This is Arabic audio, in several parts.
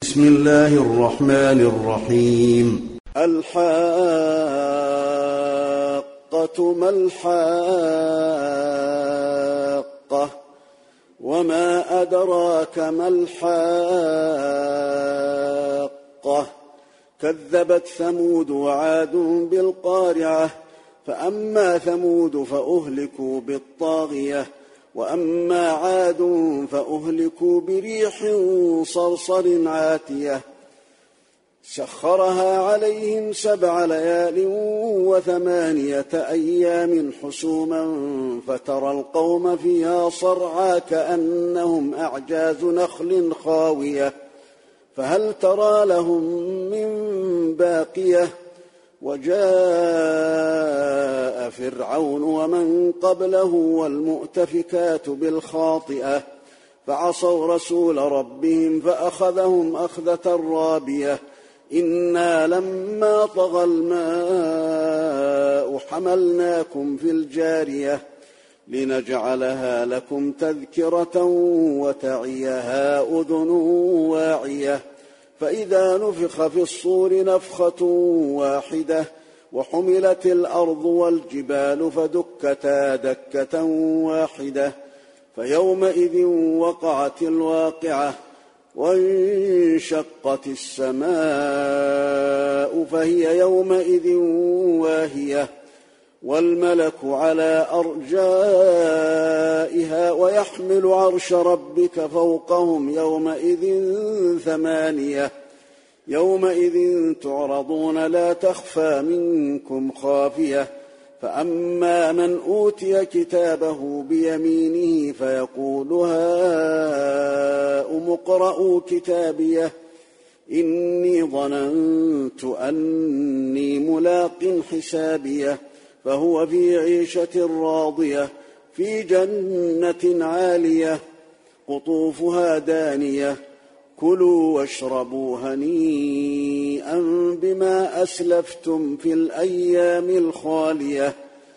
بسم الله الرحمن الرحيم. الحاقة ما الحاقة وما أدراك ما الحاقة كذبت ثمود وعاد بالقارعة فأما ثمود فأهلكوا بالطاغية وأما عاد فأهلكوا بريح صرصر عاتية سخرها عليهم 7 ليال و8 أيام حسوما فترى القوم فيها صرعى كأنهم أعجاز نخل خاوية فهل ترى لهم من باقية وجاء فرعون ومن قبله والمؤتفكات بالخاطئة فعصوا رسول ربهم فأخذهم أخذة رابية إنا لما طغى الماء حملناكم في الجارية لنجعلها لكم تذكرة وتعيها أذن واعية فإذا نفخ في الصور نفخة واحدة وحملت الأرض والجبال فدكتا دكة واحدة فيومئذ وقعت الواقعة وانشقت السماء فهي يومئذ واهية والملك على أرجائها ويحمل عرش ربك فوقهم يومئذ 8 يومئذ تعرضون لا تخفى منكم خافية فأما من أوتي كتابه بيمينه فيقول هاؤم اقرءوا كتابيه إني ظننت أني ملاق حسابيه فهو في عيشة راضية في جنة عالية قطوفها دانية كلوا واشربوا هنيئا بما أسلفتم في الأيام الخالية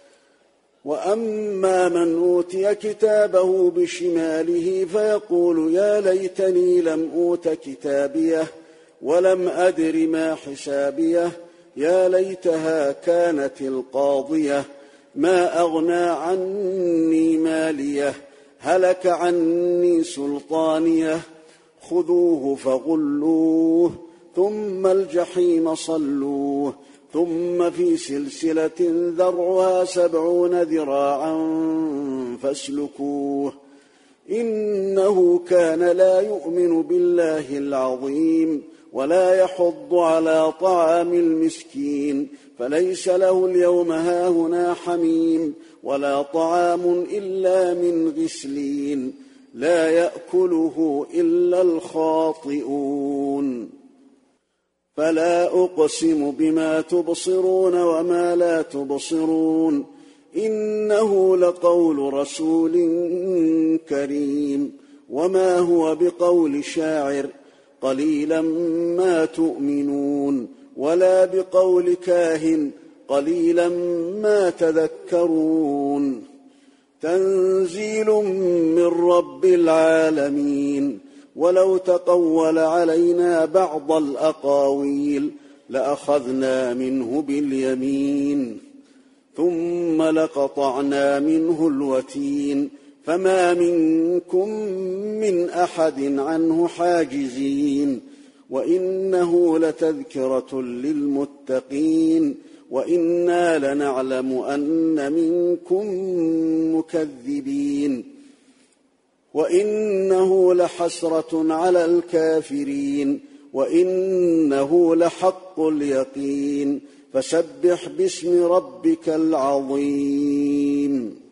وأما من أوتي كتابه بشماله فيقول يا ليتني لم أوت كتابيه ولم أدر ما حسابيه يا ليتها كانت القاضية ما أغنى عني ماليه هلك عني سلطانيه خذوه فغلوه ثم الجحيم صلوه ثم في سلسلة ذرعها 70 ذراعا فاسلكوه إنه كان لا يؤمن بالله العظيم ولا يحض على طعام المسكين فليس له اليوم هاهنا حميم ولا طعام إلا من غسلين لا يأكله إلا الخاطئون فلا أقسم بما تبصرون وما لا تبصرون إنه لقول رسول كريم وما هو بقول شاعر قليلا ما تؤمنون ولا بقول كاهن قليلا ما تذكرون تنزيل من رب العالمين ولو تقول علينا بعض الأقاويل لأخذنا منه باليمين ثم لقطعنا منه الوتين فما منكم من أحد عنه حاجزين وإنه لتذكرة للمتقين وإنا لنعلم أن منكم مكذبين وإنه لحسرة على الكافرين وإنه لحق اليقين فسبح باسم ربك العظيم